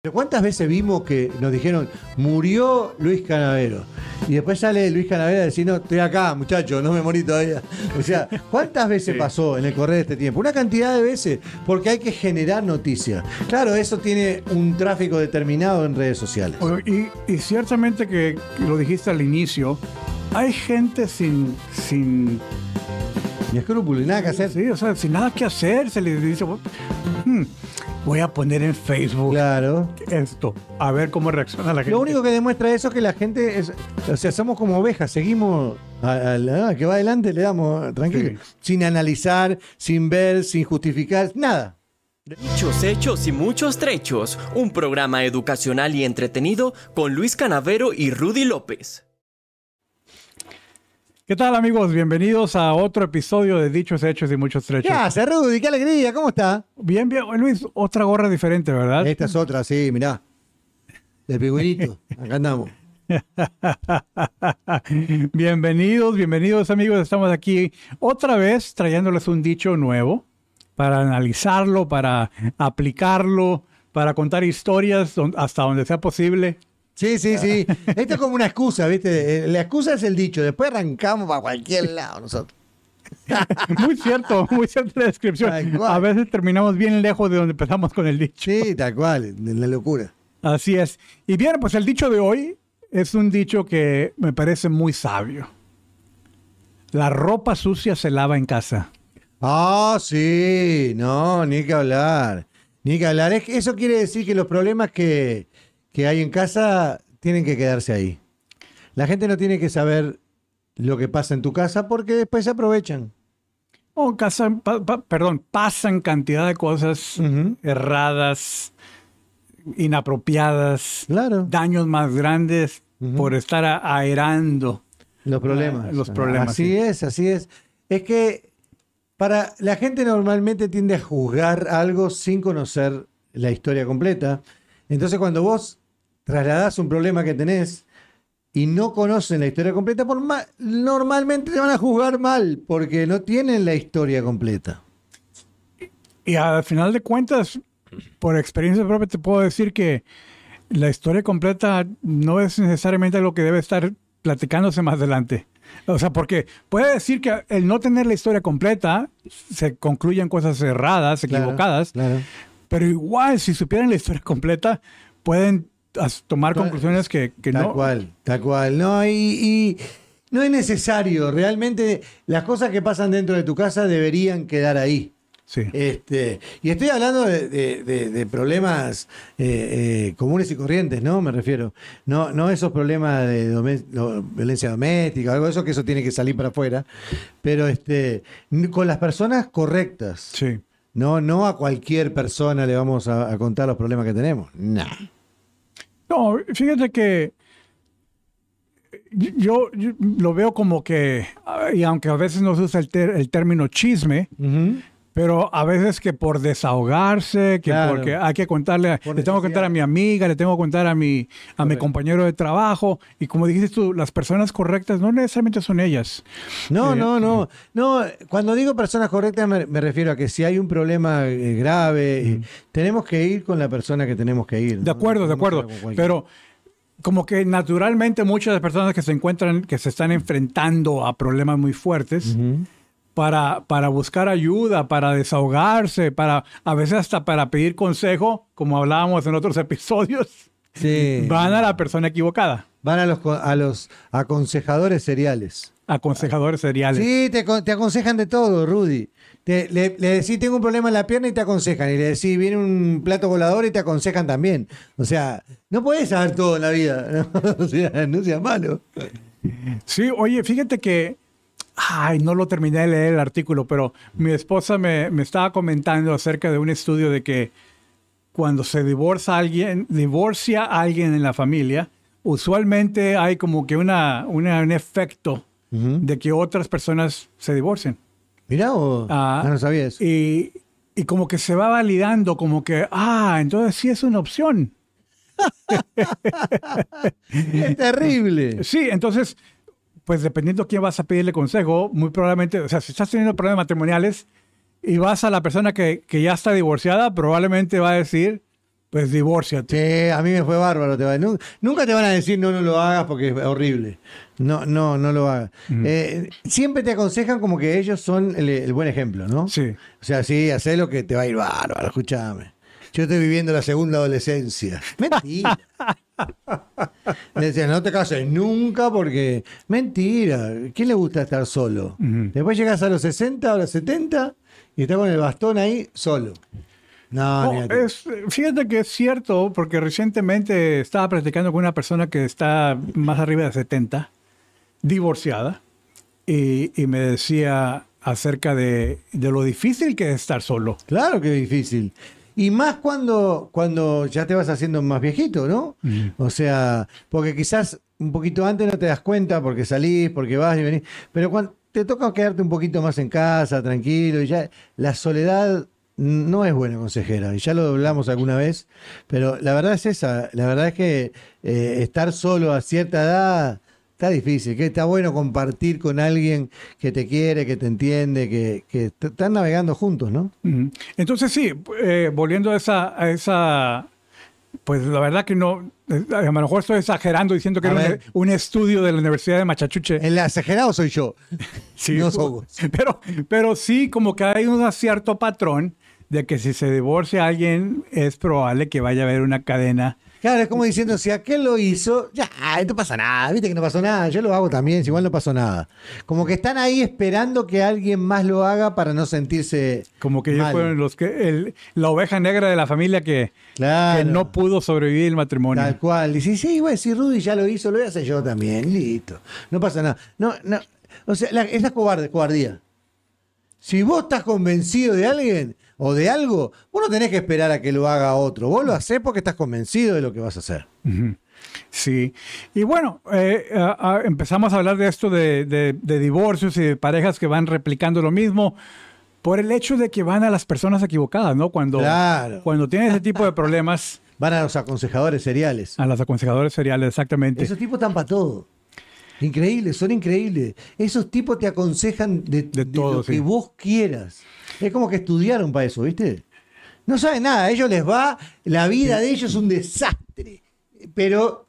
Pero ¿cuántas veces vimos que nos dijeron, murió Luis Canavero? Y después sale Luis Canavero a decir, no, estoy acá, muchacho, no me morí todavía. O sea, ¿cuántas veces pasó en el correr de este tiempo? Una cantidad de veces, porque hay que generar noticias. Claro, eso tiene un tráfico determinado en redes sociales. Y ciertamente que lo dijiste al inicio, hay gente sin Ni escrúpulos, ni nada que hacer. Sí, o sea, sin nada que hacer, se les dice, voy a poner en Facebook esto, a ver cómo reacciona la gente. Lo único que demuestra eso es que la gente es, o sea, somos como ovejas, seguimos a que va adelante, le damos tranquilo, sin analizar, sin ver, sin justificar, nada. Dichos, hechos y muchos trechos, un programa educacional y entretenido con Luis Canavero y Rudy López. ¿Qué tal, amigos? Bienvenidos a otro episodio de Dichos, Hechos y Muchos Trechos. ¿Qué hace, Rudy? ¡Qué alegría! ¿Cómo está? Bien. Luis, otra gorra diferente, ¿verdad? Esta es otra, sí, mirá. Del pingüinito. Acá andamos. Bienvenidos, amigos. Estamos aquí otra vez trayéndoles un dicho nuevo para analizarlo, para aplicarlo, para contar historias hasta donde sea posible. Sí. Esto es como una excusa, ¿viste? La excusa es el dicho. Después arrancamos para cualquier lado nosotros. Muy cierto la descripción. A veces terminamos bien lejos de donde empezamos con el dicho. Sí, tal cual, de la locura. Así es. Y bien, pues el dicho de hoy es un dicho que me parece muy sabio. La ropa sucia se lava en casa. Ah, sí, no, ni que hablar. Es que eso quiere decir que los problemas que hay en casa tienen que quedarse ahí. La gente no tiene que saber lo que pasa en tu casa porque después se aprovechan. Pasan cantidad de cosas erradas, inapropiadas, daños más grandes por estar aerando los problemas. Así es. Es que para la gente normalmente tiende a juzgar algo sin conocer la historia completa. Entonces cuando vos trasladás un problema que tenés y no conocen la historia completa, normalmente te van a juzgar mal porque no tienen la historia completa. Y al final de cuentas, por experiencia propia te puedo decir que la historia completa no es necesariamente lo que debe estar platicándose más adelante. O sea, porque puede decir que el no tener la historia completa se concluyen cosas erradas, equivocadas, pero igual si supieran la historia completa pueden tomar conclusiones que no. Tal cual. No, y no es necesario. Realmente las cosas que pasan dentro de tu casa deberían quedar ahí. Sí. Y estoy hablando de problemas comunes y corrientes, ¿no? Me refiero. No esos problemas de violencia doméstica, algo de eso, que eso tiene que salir para afuera. Pero con las personas correctas. Sí. No a cualquier persona le vamos a contar los problemas que tenemos. No, fíjate que yo lo veo como que, y aunque a veces no se usa el término chisme, pero a veces que por desahogarse, porque hay que contarle, le tengo que contar a mi amiga, le tengo que contar a mi compañero de trabajo, y como dijiste tú, las personas correctas no necesariamente son ellas. No. Cuando digo personas correctas me refiero a que si hay un problema grave, tenemos que ir con la persona que tenemos que ir. De acuerdo. Pero como que naturalmente muchas de las personas que se están enfrentando a problemas muy fuertes, para buscar ayuda, para desahogarse, a veces hasta para pedir consejo, como hablábamos en otros episodios, van a la persona equivocada. Van a los aconsejadores seriales. Sí, te aconsejan de todo, Rudy. Le decís, tengo un problema en la pierna y te aconsejan. Y le decís, viene un plato volador y te aconsejan también. O sea, no podés saber todo en la vida, ¿no? O sea, no seas malo. Sí, oye, fíjate que no lo terminé de leer el artículo, pero mi esposa me estaba comentando acerca de un estudio de que cuando se divorcia a alguien en la familia, usualmente hay como que un efecto de que otras personas se divorcien. Mirá, no sabía eso. Y como que se va validando, como que, entonces sí es una opción. Es terrible. Sí, entonces, pues dependiendo a quién vas a pedirle consejo, muy probablemente, o sea, si estás teniendo problemas matrimoniales y vas a la persona que ya está divorciada, probablemente va a decir, pues divórciate. Sí, a mí me fue bárbaro. Nunca te van a decir no lo hagas porque es horrible. No lo hagas. Siempre te aconsejan como que ellos son el buen ejemplo, ¿no? Sí. O sea, sí, hacé lo que te va a ir bárbaro, escúchame. Yo estoy viviendo la segunda adolescencia. Mentira. Le decían, no te cases nunca porque... Mentira. ¿Quién le gusta estar solo? Después llegas a los 60 o los 70 y estás con el bastón ahí solo. No, fíjate que es cierto, porque recientemente estaba platicando con una persona que está más arriba de 70, divorciada, y me decía acerca de lo difícil que es estar solo. Claro que es difícil. Y más cuando ya te vas haciendo más viejito, ¿no? O sea, porque quizás un poquito antes no te das cuenta porque salís, porque vas y venís, pero cuando te toca quedarte un poquito más en casa, tranquilo, y ya la soledad no es buena consejera, y ya lo hablamos alguna vez, pero la verdad es esa, la verdad es que estar solo a cierta edad está difícil, que está bueno compartir con alguien que te quiere, que te entiende, que están navegando juntos, ¿no? Entonces sí, volviendo a esa, pues la verdad que no, a lo mejor estoy exagerando diciendo que era un estudio de la Universidad de Machachuche. El exagerado soy yo, sí, no somos. Pero sí, como que hay un cierto patrón de que si se divorcia alguien es probable que vaya a haber una cadena. Claro, es como diciendo, si aquel lo hizo, ya, no pasa nada, viste que no pasó nada, yo lo hago también, si igual no pasó nada. Como que están ahí esperando que alguien más lo haga para no sentirse como que ellos mal. fueron la oveja negra de la familia que no pudo sobrevivir el matrimonio. Tal cual. Y sí, güey, si Rudy ya lo hizo, lo voy a hacer yo también, listo. No pasa nada. No. O sea, es la cobardía. Si vos estás convencido de alguien o de algo, vos no tenés que esperar a que lo haga otro. Vos lo hacés porque estás convencido de lo que vas a hacer. Sí. Y bueno, empezamos a hablar de esto de divorcios y de parejas que van replicando lo mismo por el hecho de que van a las personas equivocadas, ¿no? Cuando tienen ese tipo de problemas. Van a los aconsejadores seriales. A los aconsejadores seriales, exactamente. Esos tipos están para todo. Increíbles, son increíbles. Esos tipos te aconsejan de todo, lo que vos quieras. Es como que estudiaron para eso, ¿viste? No saben nada, a ellos les va, la vida de ellos es un desastre. Pero,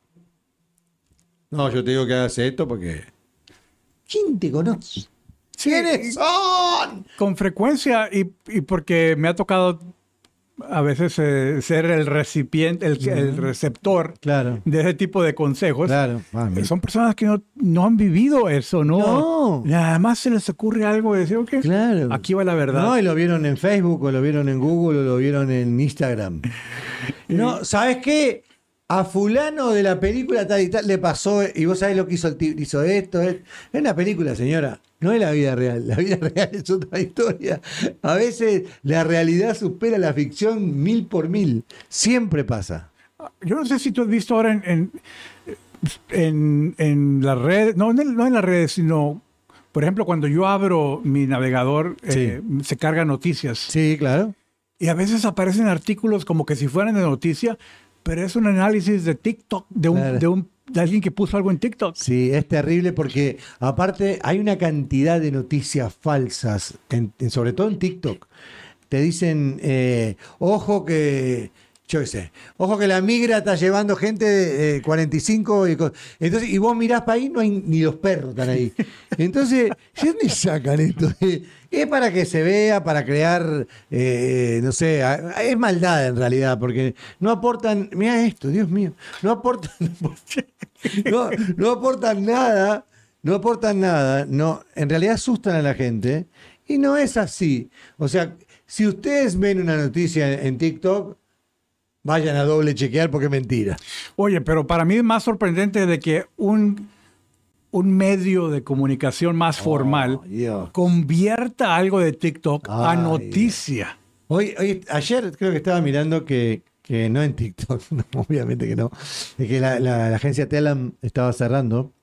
no, yo te digo que hagas esto porque... ¿Quién te conoce? ¿Quiénes son? Con frecuencia, y porque me ha tocado a veces ser el recipiente, el receptor de ese tipo de consejos. Claro. Son personas que no han vivido eso, ¿no? Nada más se les ocurre algo y decir, ok, aquí va la verdad. No, y lo vieron en Facebook, o lo vieron en Google, o lo vieron en Instagram. No, ¿sabes qué? A fulano de la película tal y tal le pasó, y vos sabés lo que hizo el tipo, hizo esto. Es una película, señora. No es la vida real. La vida real es otra historia. A veces la realidad supera la ficción 1000 por 1000. Siempre pasa. Yo no sé si tú has visto ahora en las redes, no en las redes, sino, por ejemplo, cuando yo abro mi navegador, se cargan noticias. Sí, claro. Y a veces aparecen artículos como que si fueran de noticia, pero es un análisis de TikTok, de alguien que puso algo en TikTok. Sí, es terrible porque aparte hay una cantidad de noticias falsas, sobre todo en TikTok. Te dicen, ojo que la migra está llevando gente de 45 y vos mirás para ahí, no hay ni los perros están ahí. Entonces, ¿de dónde sacan esto? Es para que se vea, para crear, no sé, es maldad en realidad, porque no aportan, mira esto, Dios mío, no aportan nada, en realidad asustan a la gente y no es así. O sea, si ustedes ven una noticia en TikTok, vayan a doble chequear porque es mentira. Oye, pero para mí es más sorprendente de que un medio de comunicación más formal convierta algo de TikTok a noticia. Ayer creo que estaba mirando que no en TikTok, no, obviamente que no, es que la agencia Telam estaba cerrando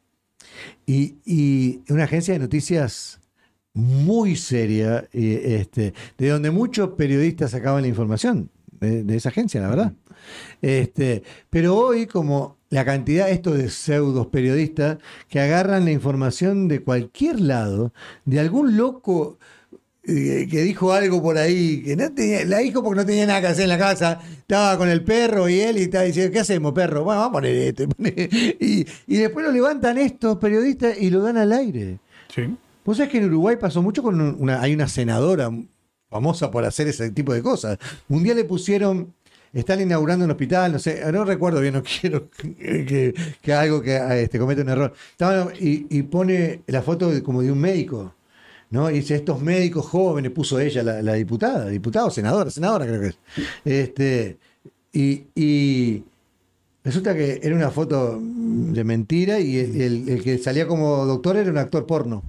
y una agencia de noticias muy seria, de donde muchos periodistas sacaban la información. De esa agencia, la verdad. Pero hoy, como la cantidad de pseudos periodistas que agarran la información de cualquier lado, de algún loco que dijo algo por ahí, que no tenía, la dijo porque no tenía nada que hacer en la casa, estaba con el perro y él y estaba diciendo, ¿qué hacemos, perro? Bueno, vamos a poner esto. Y después lo levantan estos periodistas y lo dan al aire. Sí. Vos sabés que en Uruguay pasó mucho con hay una senadora famosa por hacer ese tipo de cosas. Un día le pusieron, están inaugurando un hospital, no sé, no recuerdo bien, no quiero que algo que cometa un error. Y pone la foto como de un médico, ¿no? Y dice, estos médicos jóvenes, puso ella, la diputada o senadora creo que es. Y resulta que era una foto de mentira y el que salía como doctor era un actor porno.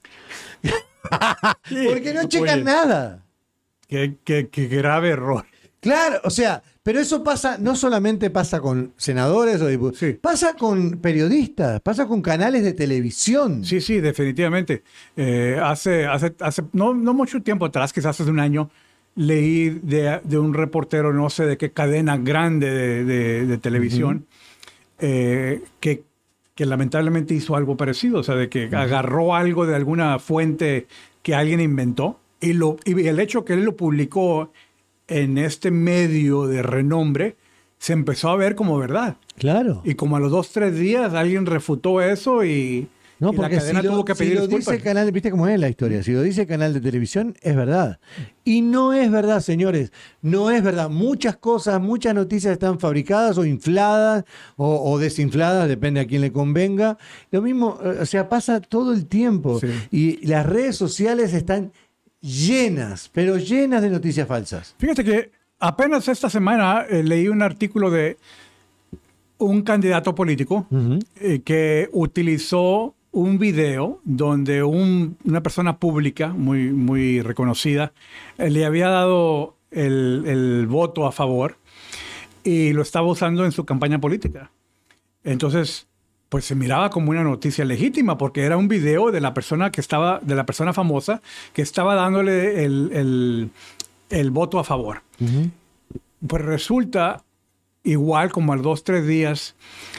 Porque no checan nada. Qué grave error. Claro, o sea, pero eso pasa, no solamente pasa con senadores o diputados, Sí. pasa con periodistas, pasa con canales de televisión. Sí, definitivamente. Hace no mucho tiempo atrás, quizás hace un año, leí de un reportero, no sé de qué cadena grande de televisión, que lamentablemente hizo algo parecido, o sea, de que agarró algo de alguna fuente que alguien inventó y el hecho que él lo publicó en este medio de renombre se empezó a ver como verdad. Claro. Y como a los 2-3 días alguien refutó eso y No, la porque cadena tuvo que pedir si lo disculpas. dice el canal, viste cómo es la historia, si lo dice el canal de televisión, es verdad. Y no es verdad, señores, no es verdad. Muchas cosas, muchas noticias están fabricadas o infladas o desinfladas, depende a quién le convenga. Lo mismo, o sea, pasa todo el tiempo. Sí. Y las redes sociales están llenas, pero llenas de noticias falsas. Fíjate que apenas esta semana leí un artículo de un candidato político que utilizó un video donde una persona pública muy, muy reconocida le había dado el voto a favor y lo estaba usando en su campaña política. Entonces, pues se miraba como una noticia legítima porque era un video de la persona de la persona famosa que estaba dándole el voto a favor. Pues resulta, igual como a los 2-3 días,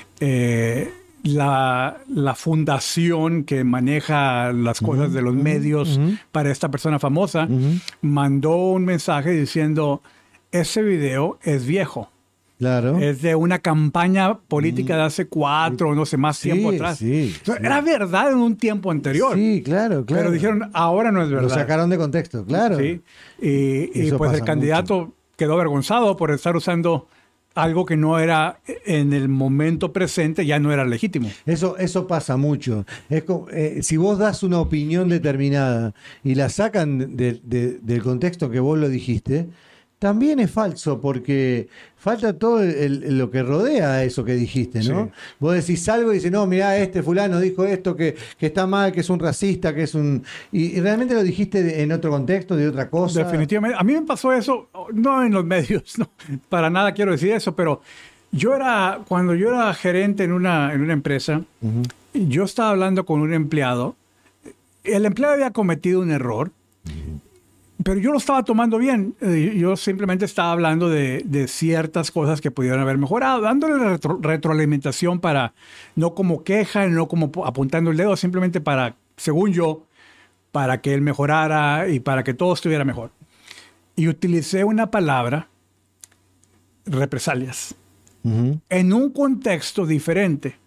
la fundación que maneja las cosas de los medios para esta persona famosa mandó un mensaje diciendo, ese video es viejo. Claro. Es de una campaña política de hace 4 o no sé, más tiempo atrás. Sí. Era verdad en un tiempo anterior. Sí, claro. Pero dijeron, ahora no es verdad. Lo sacaron de contexto, claro. Sí. Y Eso pues el pasa candidato quedó avergonzado por estar usando algo que no era en el momento presente, ya no era legítimo. Eso pasa mucho. Es como, si vos das una opinión determinada y la sacan del contexto que vos lo dijiste, también es falso porque falta todo lo que rodea a eso que dijiste, ¿no? Sí. Vos decís algo y dices, no, mirá, este fulano dijo esto, que está mal, que es un racista, que es un... Y realmente lo dijiste en otro contexto, de otra cosa. Definitivamente. A mí me pasó eso, no en los medios, no, para nada quiero decir eso, pero cuando yo era gerente en una empresa, yo estaba hablando con un empleado. El empleado había cometido un error, pero yo lo estaba tomando bien. Yo simplemente estaba hablando de ciertas cosas que pudieran haber mejorado, dándole retroalimentación no como queja, no como apuntando el dedo, simplemente según yo, para que él mejorara y para que todo estuviera mejor. Y utilicé una palabra, represalias, en un contexto diferente.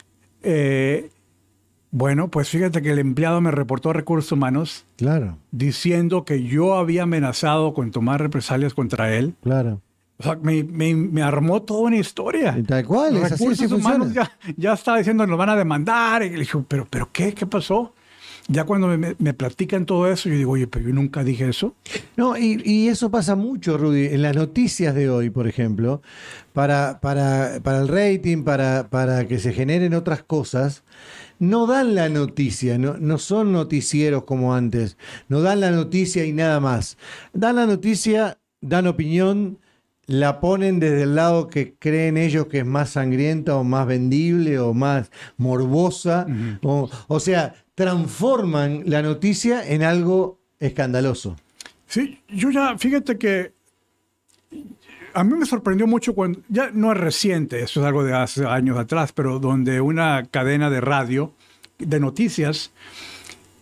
Bueno, pues fíjate que el empleado me reportó a Recursos Humanos diciendo que yo había amenazado con tomar represalias contra él. Claro. O sea, me armó toda una historia. Y tal cual, es así, Recursos así Humanos funciona. ya estaba diciendo nos van a demandar. Y le dije, ¿pero qué? ¿Qué pasó? Ya cuando me platican todo eso, yo digo, oye, pero yo nunca dije eso. No, y eso pasa mucho, Rudy. En las noticias de hoy, por ejemplo, para el rating, para que se generen otras cosas, no dan la noticia, no son noticieros como antes. No dan la noticia y nada más. Dan la noticia, dan opinión, la ponen desde el lado que creen ellos que es más sangrienta o más vendible o más morbosa. O sea, transforman la noticia en algo escandaloso. Sí, fíjate que a mí me sorprendió mucho cuando, ya no es reciente, eso es algo de hace años atrás, pero donde una cadena de radio de noticias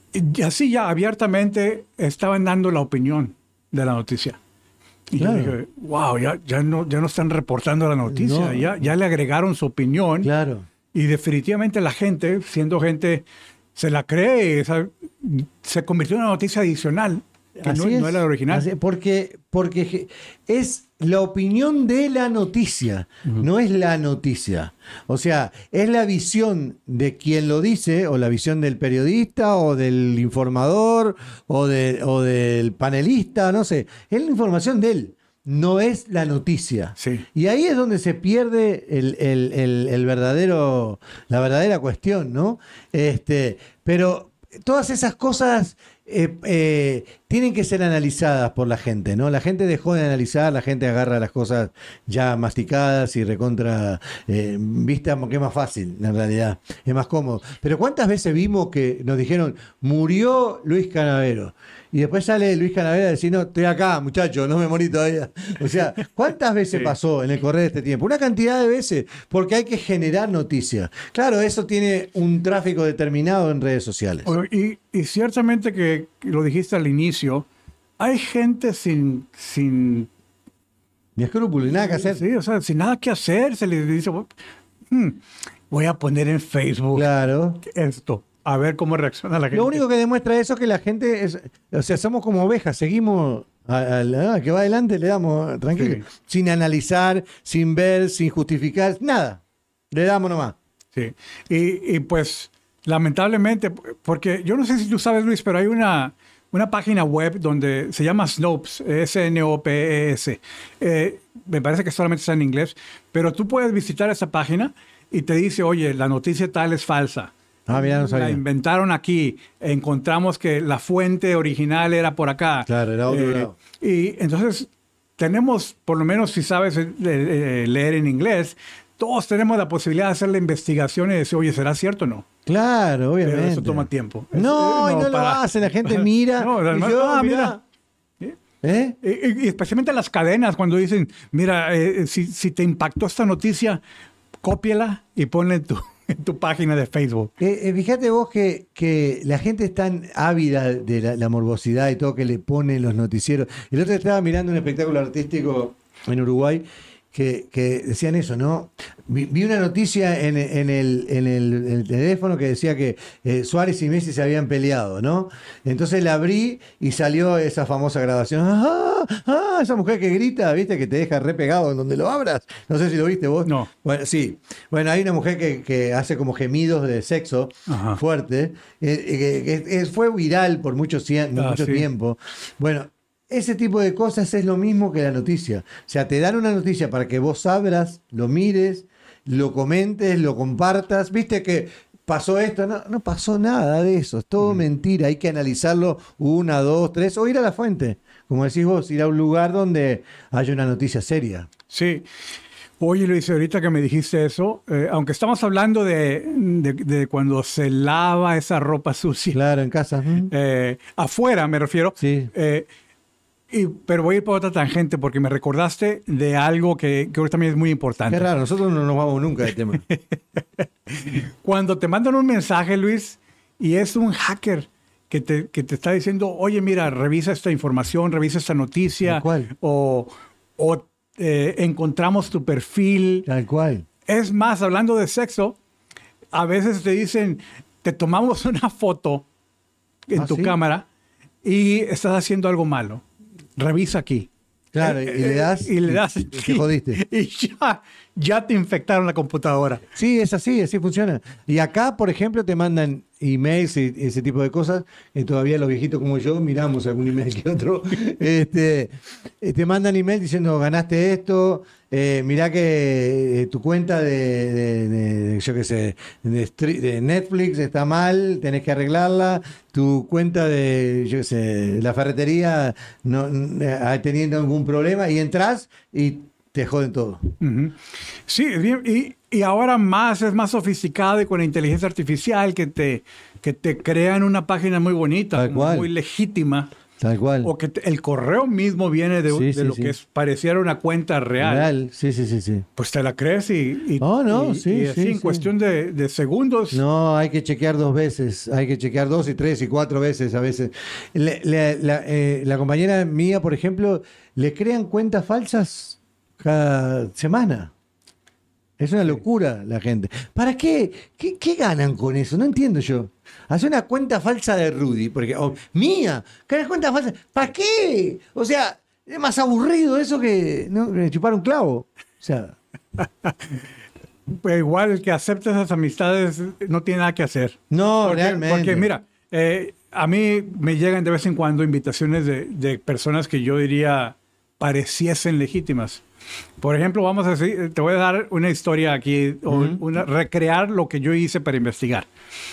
Y así ya abiertamente estaban dando la opinión de la noticia. Y Claro. yo dije, wow, ya no están reportando la noticia, No. ya le agregaron su opinión. Claro. Y definitivamente la gente, siendo gente, se la cree, se convirtió en una noticia adicional, que no es la original. Así es, porque es la opinión de la noticia, no es la noticia. O sea, es la visión de quien lo dice, o la visión del periodista, o del informador, o del panelista, no sé. Es la información de él, no es la noticia. Sí. Y ahí es donde se pierde el verdadero, la verdadera cuestión, ¿no? Pero todas esas cosas tienen que ser analizadas por la gente, ¿no? La gente dejó de analizar, la gente agarra las cosas ya masticadas y recontra vista, que es más fácil, en realidad, es más cómodo. Pero ¿cuántas veces vimos que nos dijeron, murió Luis Canavero? Y después sale Luis Canavero a decir, no, estoy acá, muchacho, no me morí todavía. O sea, ¿cuántas veces pasó en el correr de este tiempo? Una cantidad de veces, porque hay que generar noticias. Claro, eso tiene un tráfico determinado en redes sociales. Y ciertamente que lo dijiste al inicio, hay gente sin Ni escrúpulo, ni nada que hacer. Sí, o sea, sin nada que hacer, se les dice, voy a poner en Facebook Claro. esto, a ver cómo reacciona la gente. Lo único que demuestra eso es que la gente o sea, somos como ovejas, seguimos que va adelante, le damos tranquilo, Sí. sin analizar, sin ver, sin justificar, nada. Le damos nomás. Sí. Y pues, lamentablemente, porque yo no sé si tú sabes, Luis, pero hay una página web donde se llama Snopes, S-N-O-P-E-S. Me parece que solamente está en inglés, pero tú puedes visitar esa página y te dice, oye, la noticia tal es falsa. Ah, mira, no sabía. La inventaron aquí. Encontramos que la fuente original era por acá. Claro, era otro lado. Y entonces tenemos, por lo menos si sabes leer en inglés, todos tenemos la posibilidad de hacer la investigación y decir, oye, ¿será cierto o no? Claro, obviamente. Pero eso toma tiempo. No, y no lo hace, la gente mira. No, y además, yo, mira. ¿Eh? Y especialmente las cadenas, cuando dicen, mira, si te impactó esta noticia, cópiala y ponla en tu página de Facebook. Fíjate vos que la gente es tan ávida de la morbosidad y todo que le ponen los noticieros. El otro día estaba mirando un espectáculo artístico en Uruguay que decían eso, ¿no? Vi una noticia en el teléfono que decía que Suárez y Messi se habían peleado, ¿no? Entonces la abrí y salió esa famosa grabación. Esa mujer que grita, ¿viste? Que te deja re pegado en donde lo abras. No sé si lo viste vos. No. Bueno, sí. Bueno, hay una mujer que hace como gemidos de sexo Ajá. fuerte. Fue viral por mucho Sí. tiempo. Bueno, ese tipo de cosas es lo mismo que la noticia. O sea, te dan una noticia para que vos abras, lo mires, lo comentes, lo compartas. ¿Viste que pasó esto? No pasó nada de eso. Es todo mentira. Hay que analizarlo 1, 2, 3 o ir a la fuente. Como decís vos, ir a un lugar donde haya una noticia seria. Sí. Oye, Luis, ahorita que me dijiste eso, aunque estamos hablando de cuando se lava esa ropa sucia, Claro, en casa. afuera me refiero, Sí. pero voy a ir por otra tangente porque me recordaste de algo que ahorita también es muy importante. Qué raro, nosotros no nos vamos nunca del tema. Cuando te mandan un mensaje, Luis, y es un hacker que te está diciendo, oye, mira, revisa esta información, revisa esta noticia, Tal cual. o encontramos tu perfil. Tal cual. Es más, hablando de sexo, a veces te dicen, te tomamos una foto en tu ¿sí? cámara y estás haciendo algo malo. Revisa aquí. Claro, y le das. Y le das. Y te jodiste. Y ya te infectaron la computadora. Sí, es así funciona. Y acá, por ejemplo, te mandan emails y ese tipo de cosas. Todavía los viejitos como yo miramos algún email que otro. Te mandan email diciendo, ganaste esto, mirá que tu cuenta de yo qué sé, de Netflix está mal, tenés que arreglarla. Tu cuenta de, yo qué sé, la ferretería teniendo algún problema y entras y te joden todo. Uh-huh. Sí, bien, y ahora es más sofisticado y con la inteligencia artificial que te crean una página muy bonita, Tal cual. muy legítima. Tal cual. O que el correo mismo viene de lo que pareciera una cuenta real. Sí. Pues te la crees y así en cuestión de segundos. No, hay que chequear 2 veces. Hay que chequear 2 y 3 y 4 veces a veces. La compañera mía, por ejemplo, le crean cuentas falsas cada semana. Es una locura la gente. ¿Para qué? ¿Qué ganan con eso? No entiendo yo. Hacer una cuenta falsa de Rudy, porque mía, crear cuenta falsa. ¿Para qué? O sea, es más aburrido eso que chupar un clavo. O sea, pues igual el que acepta esas amistades no tiene nada que hacer. No, realmente. Porque mira, a mí me llegan de vez en cuando invitaciones de personas que yo diría pareciesen legítimas. Por ejemplo, vamos a decir, te voy a dar una historia aquí, recrear lo que yo hice para investigar.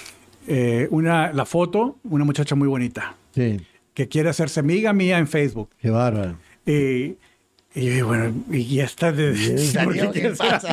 La foto, una muchacha muy bonita, que quiere hacerse amiga mía en Facebook. Qué bárbaro. Y bueno, y esta ¿Qué pasa?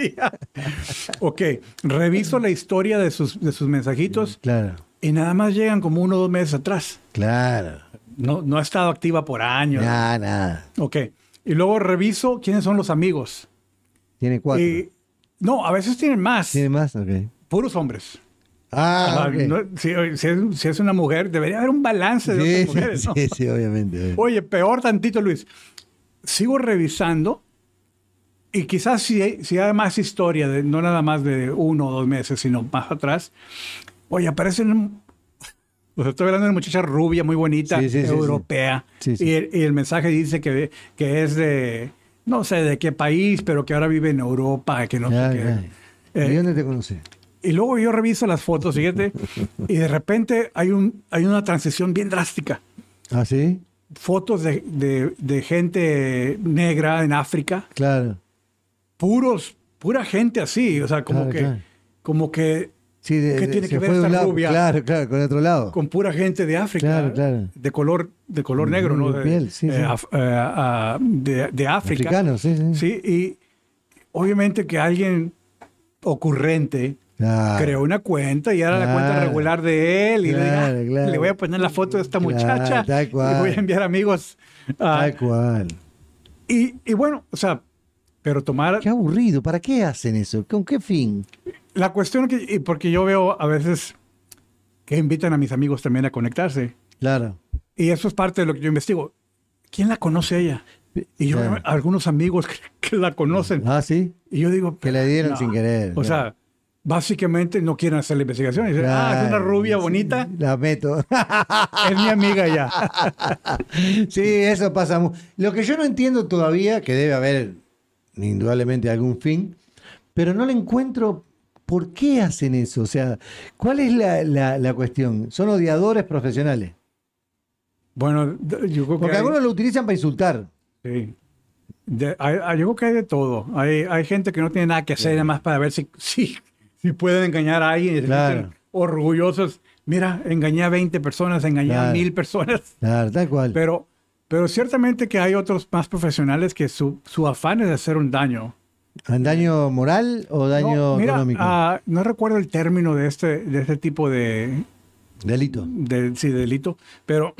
Ok, reviso la historia de sus mensajitos. Claro. Y nada más llegan como 1 o 2 meses atrás. Claro. No ha estado activa por años. Nada. Ok. Y luego reviso quiénes son los amigos. Tiene 4. No, a veces tienen más. ¿Tiene más? Ok. Puros hombres. Okay. No, si es una mujer, debería haber un balance de otras mujeres, ¿no? Sí, obviamente. Oye, peor tantito, Luis. Sigo revisando y quizás si hay más historia, no nada más de 1 o 2 meses, sino más atrás. Oye, aparecen... estoy hablando de una muchacha rubia, muy bonita, europea. Sí. Y el mensaje dice que es de, no sé de qué país, pero que ahora vive en Europa, que no sé qué. ¿Y dónde te conocí? Y luego yo reviso las fotos, fíjate, y de repente hay una transición bien drástica. ¿Ah, sí? Fotos de gente negra en África. Claro. Pura gente así, o sea, como que sí, ¿qué tiene que ver esta rubia? Claro, con otro lado. Con pura gente de África, de color negro, ¿no? De piel, de África. Africano, sí. Sí, y obviamente que alguien ocurrente creó una cuenta y era la cuenta regular de él y le voy a poner la foto de esta muchacha y voy a enviar amigos. Tal cual. Y bueno, o sea, pero tomar... Qué aburrido, ¿para qué hacen eso? ¿Con qué fin? La cuestión que, porque yo veo a veces que invitan a mis amigos también a conectarse. Claro. Y eso es parte de lo que yo investigo. ¿Quién la conoce a ella? Y yo veo algunos amigos que la conocen. Ah, sí. Y yo digo... Que le dieron sin querer. O sea, básicamente no quieren hacer la investigación. Y dicen, es una rubia bonita. La meto. Es mi amiga ya. Sí, eso pasa mucho. Lo que yo no entiendo todavía, que debe haber indudablemente algún fin, pero no le encuentro por qué hacen eso. O sea, ¿cuál es la cuestión? ¿Son odiadores profesionales? Bueno, yo creo que porque algunos lo utilizan para insultar. Sí. Yo creo que hay de todo. Hay gente que no tiene nada que hacer nada más para ver si pueden engañar a alguien y se sienten orgullosos. Mira, engañé a 20 personas, engañé a 1000 personas. Claro, tal cual. Pero ciertamente que hay otros más profesionales que su afán es hacer un daño. ¿Un daño moral o daño económico? No recuerdo el término de este tipo de... Delito. Delito. Pero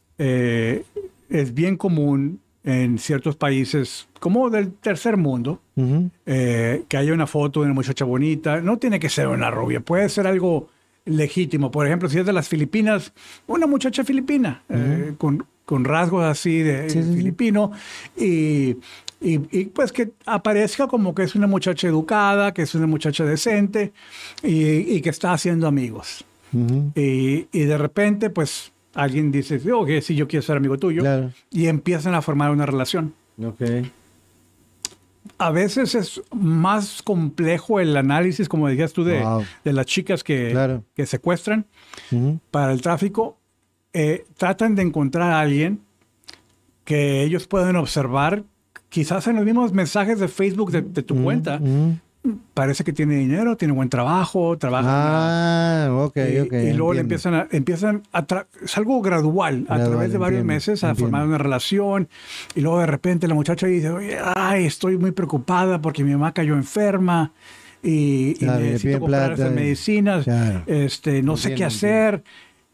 es bien común en ciertos países, como del tercer mundo, que haya una foto de una muchacha bonita. No tiene que ser una rubia, puede ser algo legítimo. Por ejemplo, si es de las Filipinas, una muchacha filipina, con rasgos así de filipino, y pues que aparezca como que es una muchacha educada, que es una muchacha decente, y que está haciendo amigos. Y de repente, pues, alguien dice, que sí, yo quiero ser amigo tuyo. Claro. Y empiezan a formar una relación. Okay. A veces es más complejo el análisis, como decías tú, de las chicas que secuestran para el tráfico. Tratan de encontrar a alguien que ellos puedan observar, quizás en los mismos mensajes de Facebook de tu cuenta. Parece que tiene dinero, tiene buen trabajo, trabaja. Y luego le empiezan es algo gradual, a través de varios meses, a formar una relación. Y luego de repente la muchacha dice, oye, estoy muy preocupada porque mi mamá cayó enferma y necesito comprar esas medicinas. No sé qué hacer.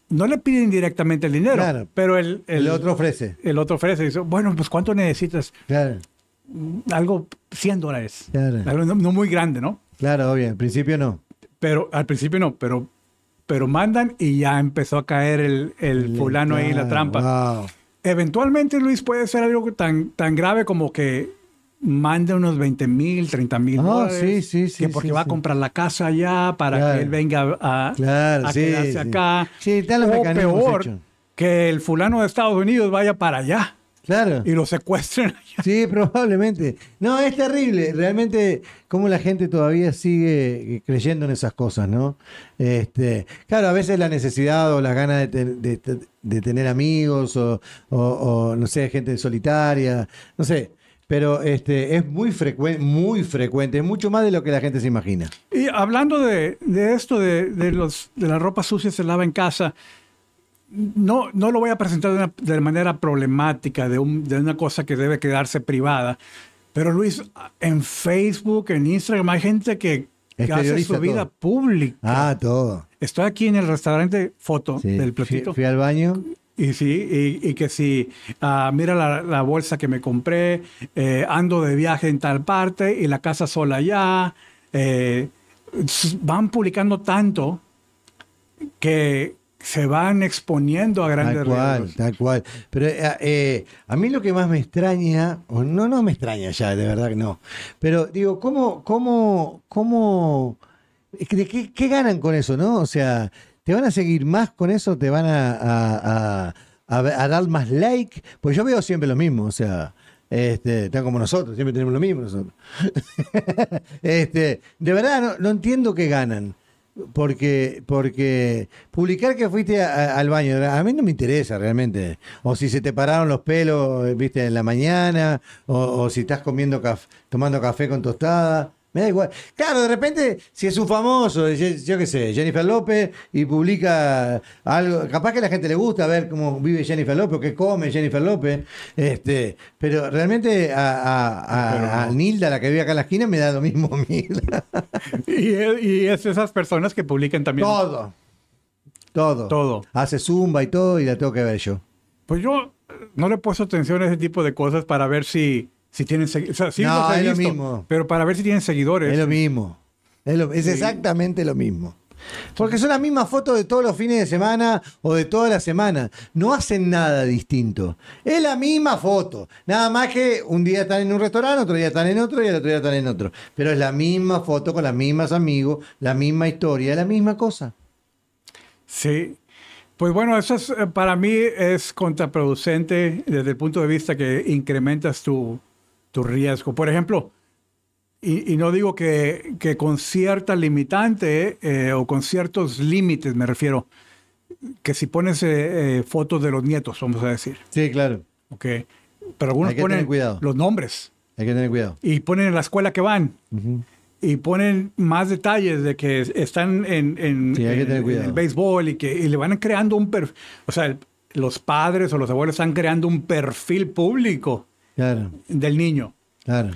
no le piden directamente el dinero, Claro. pero El otro ofrece. el otro ofrece. Dice, bueno, pues ¿cuánto necesitas? Claro, Algo, $100. Claro. Algo no muy grande, ¿no? claro, obvio. Al principio no. Pero al principio no, pero mandan y ya empezó a caer el fulano ahí en la trampa. Wow. Eventualmente, Luis, puede ser algo tan grave como que mande unos $20,000, $30,000. Sí, que porque va a comprar la casa allá para Claro. que él venga a Claro, sí, quedarse sí. acá. Sí, están los o mecanismos peor, hechos. que el fulano de Estados Unidos vaya para allá Claro. y lo secuestren allá. Sí, probablemente. No, es terrible. Realmente, cómo la gente todavía sigue creyendo en esas cosas, ¿no? Claro, a veces la necesidad o las ganas de tener amigos o, no sé, gente solitaria, no sé. Pero es muy frecuente, es mucho más de lo que la gente se imagina. Y hablando de esto, de la ropa sucia se lava en casa, no lo voy a presentar de manera problemática, de una cosa que debe quedarse privada. Pero Luis, en Facebook, en Instagram, hay gente que hace Exterioriza su vida todo. pública. Ah, todo. Estoy aquí en el restaurante, foto Sí. del platito. Fui al baño. Y sí, y que si mira la bolsa que me compré, ando de viaje en tal parte y la casa sola allá. Van publicando tanto que se van exponiendo a grandes riesgos. Tal cual. Pero a mí lo que más me extraña, o no me extraña ya, de verdad que no. Pero digo, ¿qué ganan con eso, no? O sea, ¿te van a seguir más con eso? ¿Te van a dar más like? Pues yo veo siempre lo mismo, o sea, están como nosotros, siempre tenemos lo mismo nosotros. De verdad no entiendo qué ganan. Porque publicar que fuiste al baño, a mí no me interesa realmente. O si se te pararon los pelos, viste, en la mañana, o si estás tomando café con tostada. Me da igual. Claro, de repente, si es un famoso, yo qué sé, Jennifer López, y publica algo, capaz que a la gente le gusta ver cómo vive Jennifer López, o qué come Jennifer López, pero realmente a Nilda, la que vive acá en la esquina, me da lo mismo Nilda. Y es esas personas que publican también. Todo. Hace zumba y todo, y la tengo que ver yo. Pues yo no le he puesto atención a ese tipo de cosas para ver si tienen seguidores. O sea, sí No, los he es lo visto, mismo. pero para ver si tienen seguidores. Es lo mismo. Es exactamente lo mismo. Porque son las mismas fotos de todos los fines de semana o de toda la semana. No hacen nada distinto. Es la misma foto. Nada más que un día están en un restaurante, otro día están en otro y el otro día están en otro. Pero es la misma foto con las mismas amigos, la misma historia, la misma cosa. Sí. Pues bueno, eso es, para mí es contraproducente desde el punto de vista que incrementas tu riesgo. Por ejemplo, y no digo que con cierta limitante o con ciertos límites, me refiero, que si pones fotos de los nietos, vamos a decir. Sí, claro. Okay. Pero algunos Hay que ponen tener cuidado. los nombres Hay que tener cuidado. y ponen en la escuela que van. Ujú. Y ponen más detalles de que están en Sí, hay que tener cuidado. el béisbol y le van creando un perfil. O sea, los padres o los abuelos están creando un perfil público Claro, del niño. claro.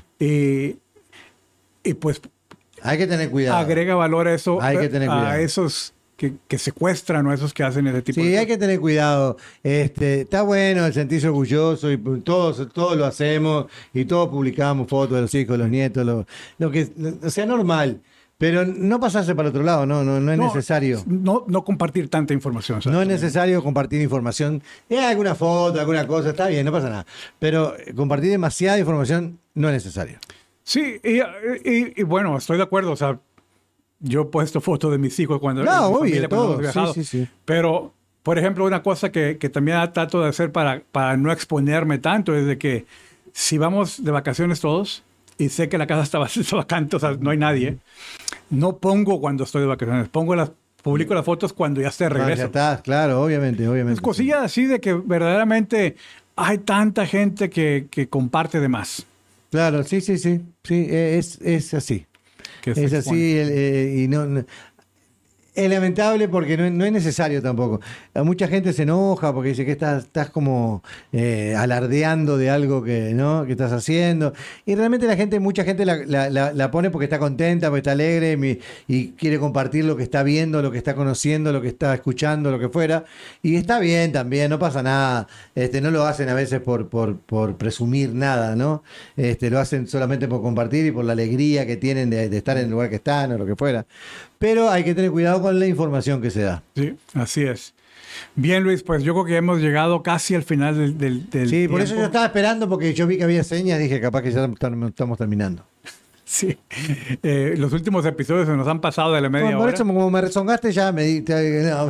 Y pues Hay que tener cuidado. agrega valor a eso, Hay que tener cuidado. a esos que secuestran o a esos que hacen ese tipo de Sí, hay cosas. que tener cuidado. Está bueno el sentirse orgulloso y todos lo hacemos y todos publicamos fotos de los hijos, los nietos, o sea, normal. Pero no pasarse para otro lado, no es necesario. No compartir tanta información. No es necesario compartir información. Alguna foto, alguna cosa, está bien, no pasa nada. Pero compartir demasiada información no es necesario. Sí, y bueno, estoy de acuerdo. O sea, yo he puesto fotos de mis hijos cuando, No, en mi obvio, familia, cuando todo. hemos viajado. Sí. Pero, por ejemplo, una cosa que también trato de hacer para no exponerme tanto es de que si vamos de vacaciones todos y sé que la casa está vacante, o sea, no hay nadie, no pongo cuando estoy de vacaciones, publico las fotos cuando ya esté de regreso. Ya está, claro, obviamente. Es cosillas así de que verdaderamente hay tanta gente que comparte de más. Claro, sí, es así. Que se Es expone. así y no, Es lamentable porque no es necesario tampoco. Mucha gente se enoja porque dice que estás como alardeando de algo que estás haciendo. Y realmente mucha gente la pone porque está contenta, porque está alegre y quiere compartir lo que está viendo, lo que está conociendo, lo que está escuchando, lo que fuera. Y está bien también, no pasa nada. No lo hacen a veces por presumir nada, ¿no? Lo hacen solamente por compartir y por la alegría que tienen de estar en el lugar que están o lo que fuera. Pero hay que tener cuidado con la información que se da. Sí, así es. Bien, Luis, pues yo creo que hemos llegado casi al final del Sí, tiempo. por eso yo estaba esperando, porque yo vi que había señas, dije capaz que ya estamos terminando. Sí, los últimos episodios se nos han pasado de la media Por hora. eso, como me rezongaste, ya me di... No.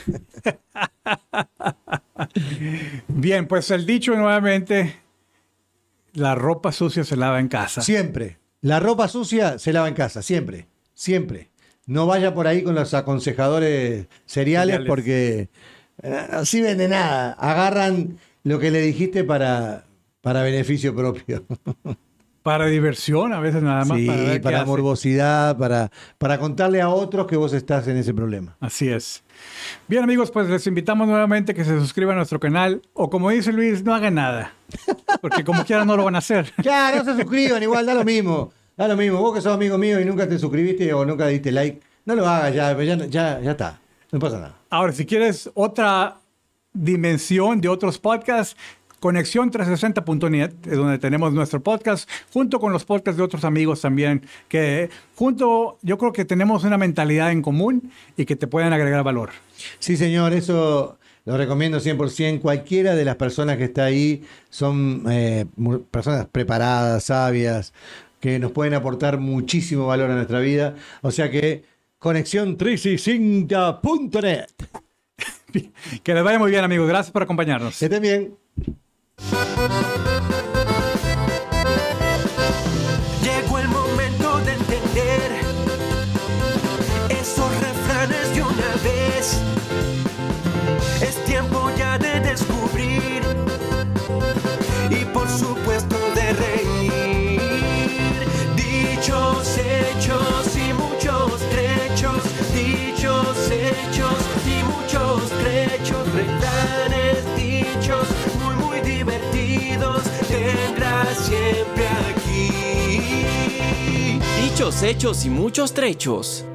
Bien, pues el dicho nuevamente, la ropa sucia se lava en casa. Siempre. La ropa sucia se lava en casa, siempre. Siempre. No vaya por ahí con los aconsejadores seriales porque no sirven de nada. Agarran lo que le dijiste para beneficio propio. Para diversión, a veces nada más. Sí, para ver para qué morbosidad, para contarle a otros que vos estás en ese problema. Así es. Bien, amigos, pues les invitamos nuevamente que se suscriban a nuestro canal. O como dice Luis, no hagan nada. Porque como quiera no lo van a hacer. Claro, no se suscriban, igual da lo mismo. Da lo mismo. Vos que sos amigo mío y nunca te suscribiste o nunca diste like, no lo hagas ya está. No pasa nada. Ahora, si quieres otra dimensión de otros podcasts, Conexión360.net es donde tenemos nuestro podcast, junto con los podcasts de otros amigos también, que yo creo que tenemos una mentalidad en común y que te pueden agregar valor. Sí, señor, eso lo recomiendo 100%. Cualquiera de las personas que está ahí son personas preparadas, sabias, que nos pueden aportar muchísimo valor a nuestra vida. O sea que Conexión360.net. Que les vaya muy bien, amigos. Gracias por acompañarnos. Que estén bien. Llegó el momento de entender esos refranes de una vez. Es tiempo ya de descubrir y por supuesto de reír. Dichos, hechos y muchos trechos. Dichos, hechos y muchos trechos. Refranes, dichos muy divertidos tendrás siempre aquí. Dichos, hechos y muchos trechos.